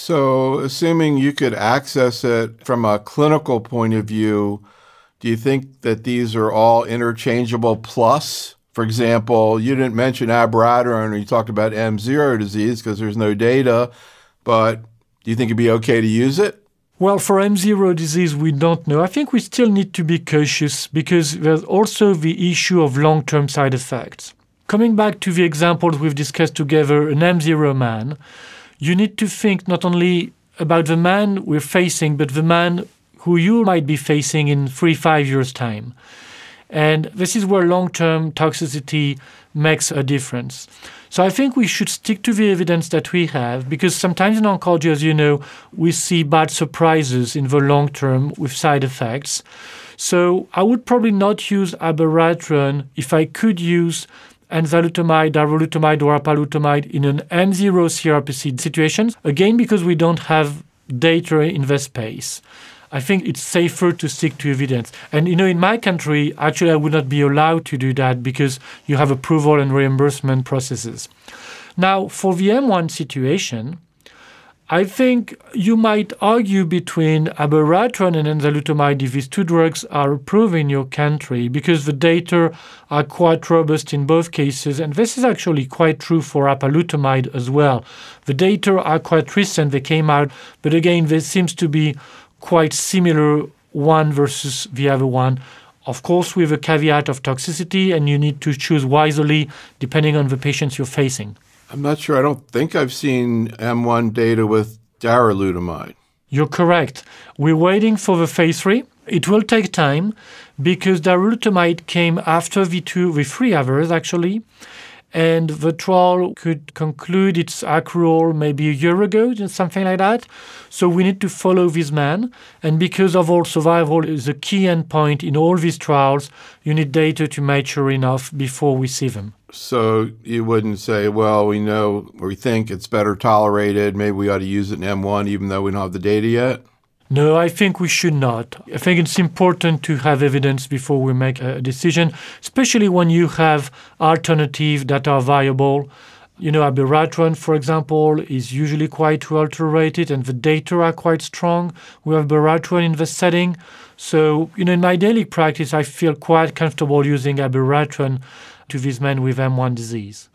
So, assuming you could access it from a clinical point of view, do you think that these are all interchangeable plus? For example, you didn't mention abiraterone or you talked about M0 disease because there's no data, but do you think it'd be okay to use it? Well, for M0 disease, we don't know. I think we still need to be cautious because there's also the issue of long-term side effects. Coming back to the examples we've discussed together, an M0 man, you need to think not only about the man we're facing, but the man who you might be facing in 3-5 years' time. And this is where long-term toxicity makes a difference. So I think we should stick to the evidence that we have, because sometimes in oncology, as you know, we see bad surprises in the long term with side effects. So I would probably not use abiraterone if I could use enzalutamide, darolutamide, or apalutamide in an M0 CRPC situation, again, because we don't have data in this space. I think it's safer to stick to evidence. And, in my country, actually, I would not be allowed to do that because you have approval and reimbursement processes. Now, for the M1 situation, I think you might argue between abiraterone and enzalutamide if these two drugs are approved in your country because the data are quite robust in both cases. And this is actually quite true for apalutamide as well. The data are quite recent. They came out. But again, there seems to be quite similar one versus the other one. Of course, with a caveat of toxicity, and you need to choose wisely depending on the patients you're facing. I'm not sure. I don't think I've seen M1 data with darolutamide. You're correct. We're waiting for the phase 3. It will take time because darolutamide came after the 3 others, actually. And the trial could conclude its accrual maybe a year ago, something like that. So we need to follow this man. And because overall survival is a key endpoint in all these trials, you need data to mature enough before we see them. So you wouldn't say, well, we know or we think it's better tolerated, maybe we ought to use it in M1 even though we don't have the data yet? No, I think we should not. I think it's important to have evidence before we make a decision, especially when you have alternatives that are viable. Abiraterone, for example, is usually quite well tolerated and the data are quite strong. We have abiraterone in the setting. So, in my daily practice, I feel quite comfortable using abiraterone to these men with M1 disease.